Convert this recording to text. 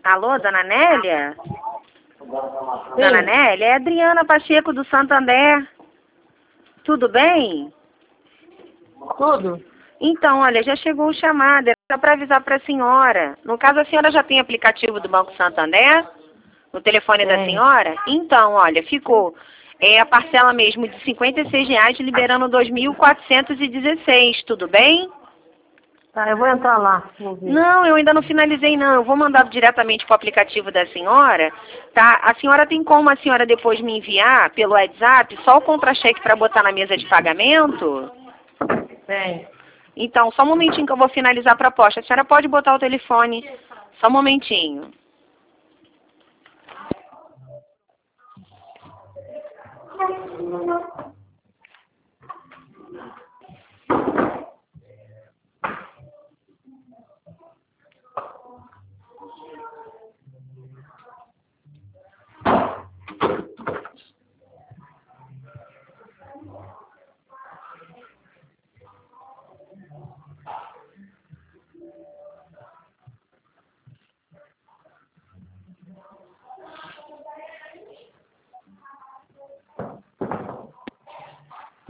Alô, dona Nélia? Sim. Dona Nélia, é Adriana Pacheco do Santander. Tudo bem? Tudo? Então, olha, já chegou o chamado, era para avisar para a senhora. No caso, a senhora já tem aplicativo do Banco Santander? No telefone da Tem. senhora? Então, olha, ficou a parcela mesmo de R$ 56,00, liberando 2.416, tudo bem? Tá, eu vou entrar lá. Vou ver. Não, eu ainda não finalizei não. Eu vou mandar diretamente para o aplicativo da senhora, tá? A senhora tem como a senhora depois me enviar pelo WhatsApp só o contra-cheque para botar na mesa de pagamento? Tem. Então, só um momentinho que eu vou finalizar a proposta. A senhora pode botar o telefone. Só um momentinho.